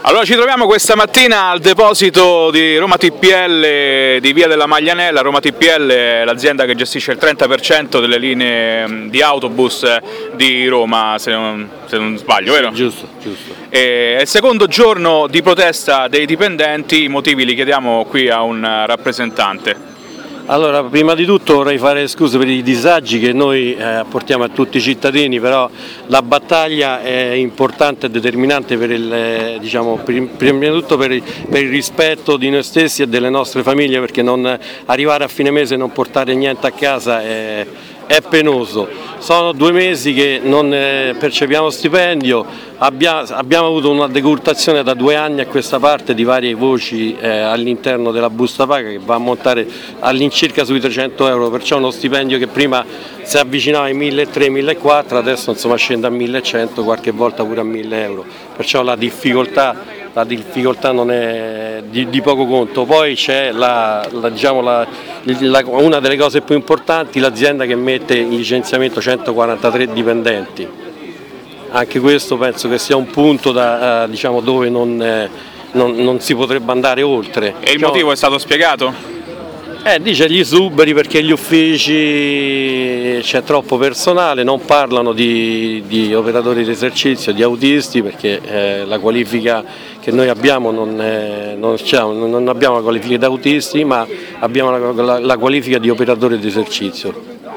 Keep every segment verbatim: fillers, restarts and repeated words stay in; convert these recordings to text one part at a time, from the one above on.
Allora ci troviamo questa mattina al deposito di Roma T P L di Via della Maglianella. Roma T P L è l'azienda che gestisce il trenta per cento delle linee di autobus di Roma, se non, se non sbaglio, vero? Sì, giusto, giusto. È il secondo giorno di protesta dei dipendenti, i motivi li chiediamo qui a un rappresentante. Allora, prima di tutto vorrei fare scuse per i disagi che noi eh, portiamo a tutti i cittadini, però la battaglia è importante e determinante per il, eh, diciamo, prima di tutto per il, per il rispetto di noi stessi e delle nostre famiglie, perché non arrivare a fine mese e non portare niente a casa è, è penoso. Sono due mesi che non eh, percepiamo stipendio, abbia, abbiamo avuto una decurtazione da due anni a questa parte di varie voci eh, all'interno della busta paga che va a montare all'incirca sui trecento euro, perciò uno stipendio che prima si avvicinava ai milletrecento millequattrocento, adesso insomma scende a millecento, qualche volta pure a mille euro, perciò la difficoltà La difficoltà non è di, di poco conto. Poi c'è la, la, diciamo la, la, una delle cose più importanti, l'azienda che mette in licenziamento centoquarantatré dipendenti. Anche questo penso che sia un punto da, eh, diciamo, dove non, eh, non, non si potrebbe andare oltre. E il diciamo, motivo è stato spiegato? Eh, dice gli esuberi perché gli uffici c'è troppo personale, non parlano di, di operatori di esercizio, di autisti, perché eh, la qualifica che noi abbiamo non, è, non, non abbiamo la qualifica di autisti, ma abbiamo la, la, la qualifica di operatori di esercizio.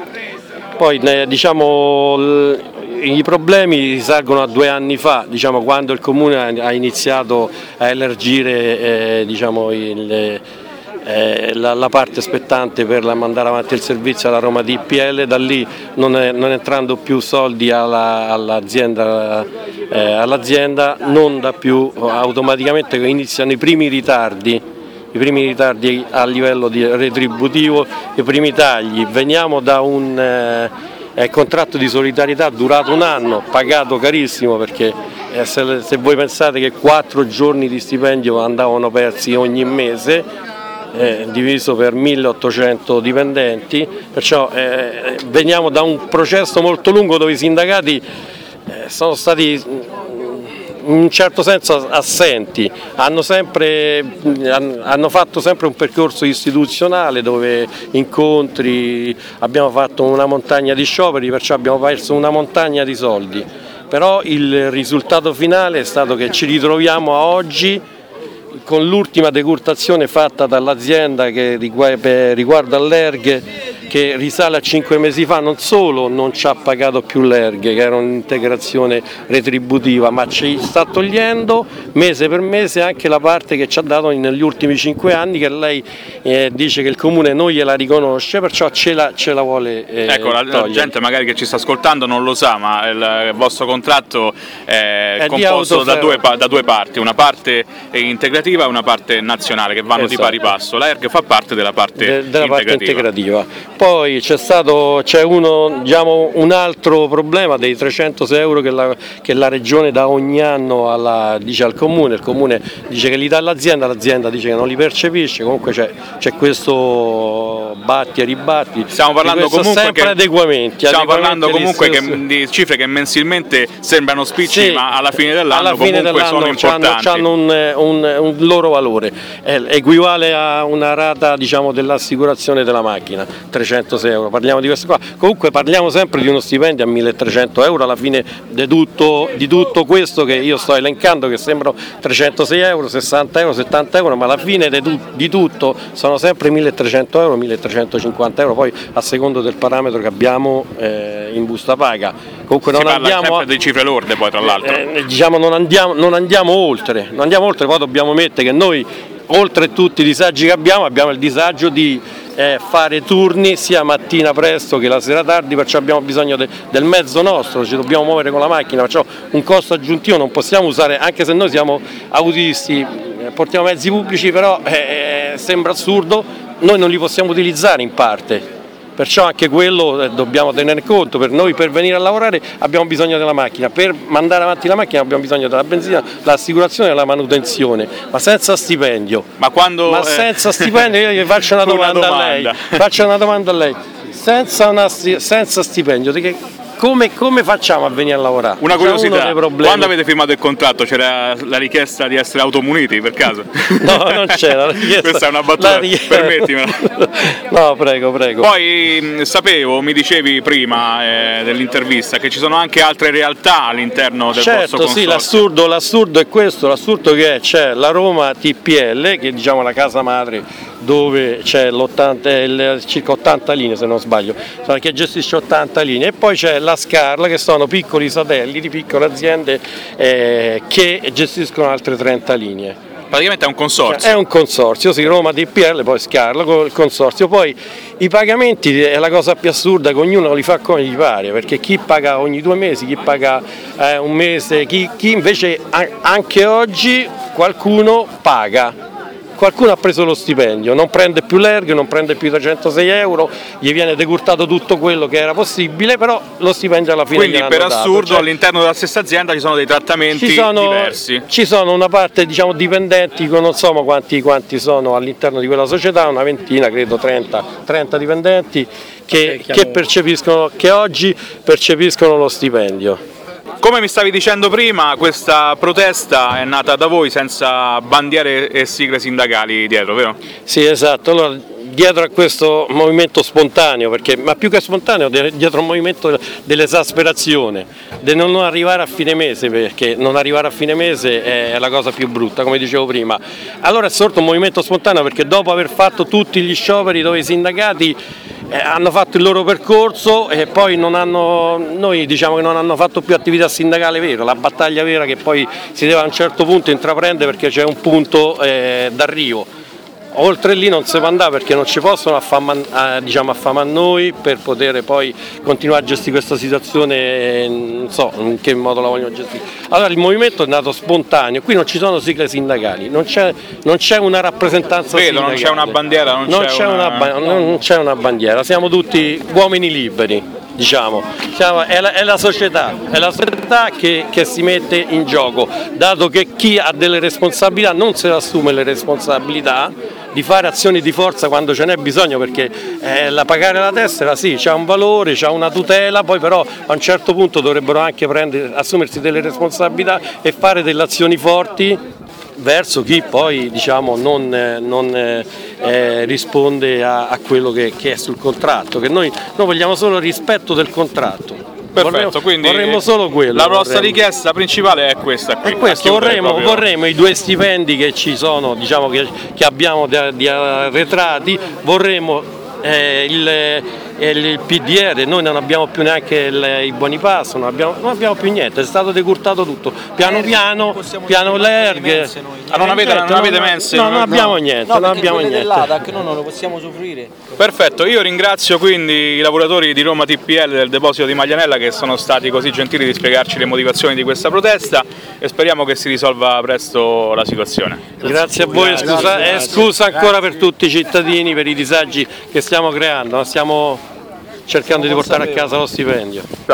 Poi eh, diciamo l, i problemi risalgono a due anni fa, diciamo, quando il Comune ha iniziato a elargire eh, diciamo, il Eh, la, la parte spettante per la mandare avanti il servizio alla Roma T P L, da lì non, è, non entrando più soldi alla, all'azienda, eh, all'azienda non da più, automaticamente iniziano i primi ritardi, i primi ritardi a livello di retributivo, i primi tagli. Veniamo da un eh, contratto di solidarietà durato un anno, pagato carissimo, perché eh, se, se voi pensate che quattro giorni di stipendio andavano persi ogni mese, Eh, diviso per milleottocento dipendenti, perciò eh, veniamo da un processo molto lungo dove i sindacati eh, sono stati in un certo senso assenti, hanno, sempre, hanno fatto sempre un percorso istituzionale dove incontri, abbiamo fatto una montagna di scioperi, perciò abbiamo perso una montagna di soldi, però il risultato finale è stato che ci ritroviamo a oggi con l'ultima decurtazione fatta dall'azienda che riguarda l'E R G, che risale a cinque mesi fa, non solo non ci ha pagato più l'E R G, che era un'integrazione retributiva, ma ci sta togliendo mese per mese anche la parte che ci ha dato negli ultimi cinque anni, che lei eh, dice che il Comune non gliela riconosce, perciò ce la, ce la vuole eh, Ecco, la, la gente magari che ci sta ascoltando non lo sa, ma il, il vostro contratto è, è composto da due, da due parti, una parte integrativa e una parte nazionale, che vanno esatto. di pari passo. L'E R G fa parte della parte De, della integrativa. Parte integrativa. Poi c'è stato c'è uno, diciamo, un altro problema dei trecentosei euro che la, che la Regione dà ogni anno alla, dice al Comune, il Comune dice che li dà all'azienda, l'azienda dice che non li percepisce, comunque c'è, c'è questo batti e ribatti. Stiamo parlando comunque sempre che, adeguamenti. Stiamo adeguamenti parlando comunque che, di cifre che mensilmente sembrano spicci, sì, ma alla fine dell'anno alla fine comunque dell'anno sono importanti. Hanno un, un, un loro valore, eh, equivale a una rata, diciamo, dell'assicurazione della macchina, trecentosei euro. Parliamo di questo qua. Comunque parliamo sempre di uno stipendio a milletrecento euro alla fine di tutto, di tutto questo che io sto elencando, che sembrano trecentosei euro, sessanta euro, settanta euro, ma alla fine di, tu, di tutto sono sempre milletrecento euro, milletrecentocinquanta euro, poi a secondo del parametro che abbiamo eh, in busta paga. Comunque non si parla andiamo sempre a, di cifre lorde, poi tra l'altro. Eh, diciamo non andiamo, non andiamo oltre, non andiamo oltre, poi dobbiamo mettere che noi, oltre tutti i disagi che abbiamo, abbiamo il disagio di eh, fare turni sia mattina presto che la sera tardi, perciò abbiamo bisogno de, del mezzo nostro, ci dobbiamo muovere con la macchina, perciò un costo aggiuntivo non possiamo usare, anche se noi siamo autisti, eh, portiamo mezzi pubblici, però eh, sembra assurdo, noi non li possiamo utilizzare in parte. Perciò anche quello eh, dobbiamo tenere conto, per noi per venire a lavorare abbiamo bisogno della macchina, per mandare avanti la macchina abbiamo bisogno della benzina, dell'assicurazione e della manutenzione, ma senza stipendio. Ma, quando, ma eh... senza stipendio io gli faccio una, una domanda, domanda a lei, faccio una domanda a lei, senza, una, senza stipendio di che come, come facciamo a venire a lavorare? Una curiosità, quando avete firmato il contratto c'era la richiesta di essere automuniti per caso? No, non c'era la richiesta. Questa è una battuta, richiesta... permettimela. No, prego, prego. Poi sapevo, mi dicevi prima eh, dell'intervista, che ci sono anche altre realtà all'interno del certo, vostro consorzio. Sì, l'assurdo, l'assurdo è questo, l'assurdo che c'è la Roma T P L, che è diciamo la casa madre dove c'è circa ottanta linee se non sbaglio, che gestisce ottanta linee, e poi c'è la Scarla che sono piccoli satelliti, piccole aziende eh, che gestiscono altre trenta linee. Praticamente è un consorzio. È un consorzio, sì, Roma T P L, poi Scarla con il consorzio. Poi i pagamenti è la cosa più assurda, che ognuno li fa come gli pare, perché chi paga ogni due mesi, chi paga eh, un mese, chi, chi invece anche oggi qualcuno paga. Qualcuno ha preso lo stipendio, non prende più l'ergo, non prende più trecentosei euro, gli viene decurtato tutto quello che era possibile, però lo stipendio alla fine quindi per assurdo dato. Cioè, all'interno della stessa azienda ci sono dei trattamenti ci sono, diversi. Ci sono una parte diciamo dipendenti, non so quanti, quanti sono all'interno di quella società, una ventina, credo trenta, trenta dipendenti che, che, percepiscono, che oggi percepiscono lo stipendio. Come mi stavi dicendo prima, questa protesta è nata da voi senza bandiere e sigle sindacali dietro, vero? Sì, esatto. Allora, dietro a questo movimento spontaneo, perché, ma più che spontaneo, dietro a un movimento dell'esasperazione, di non arrivare a fine mese, perché non arrivare a fine mese è la cosa più brutta, come dicevo prima. Allora è sorto un movimento spontaneo perché dopo aver fatto tutti gli scioperi dove i sindacati Eh, hanno fatto il loro percorso e poi non hanno, noi diciamo che non hanno fatto più attività sindacale vera, la battaglia vera che poi si deve a un certo punto intraprendere perché c'è un punto eh, d'arrivo. Oltre lì non si può andare perché non ci possono affamare, eh, diciamo, affamare noi per poter poi continuare a gestire questa situazione, eh, non so in che modo la vogliono gestire. Allora il movimento è nato spontaneo, qui non ci sono sigle sindacali, non c'è, non c'è una rappresentanza Vedo, sindacale. non c'è una bandiera, non, non c'è, c'è una... Una, non c'è una bandiera, siamo tutti uomini liberi. Diciamo, è la, è la società, è la società che, che si mette in gioco, dato che chi ha delle responsabilità non se ne assume le responsabilità di fare azioni di forza quando ce n'è bisogno, perché eh, la pagare la tessera sì, c'ha un valore, c'ha una tutela, poi però a un certo punto dovrebbero anche prendere, assumersi delle responsabilità e fare delle azioni forti verso chi poi diciamo, non, non eh, risponde a, a quello che, che è sul contratto, che noi, noi vogliamo solo il rispetto del contratto. Perfetto, vorremmo, quindi vorremmo solo quello. La vostra vorremmo. richiesta principale è questa. Qui, è questo, vorremmo, proprio... vorremmo i due stipendi che ci sono, diciamo che, che abbiamo di, di arretrati, vorremmo eh, il, il P D R, noi non abbiamo più neanche il, i buoni passo, non abbiamo, non abbiamo più niente, è stato decurtato tutto, piano piano, piano l'erg. Ah, non avete, non avete mense? No, non abbiamo niente, no, non abbiamo niente. L'A D A C noi non lo possiamo soffrire. Perfetto, io ringrazio quindi i lavoratori di Roma T P L del deposito di Maglianella che sono stati così gentili di spiegarci le motivazioni di questa protesta e speriamo che si risolva presto la situazione. Grazie a voi, grazie, scusa, grazie, eh, scusa grazie. ancora per tutti i cittadini, per i disagi che stiamo creando, stiamo cercando di portare a casa lo stipendio.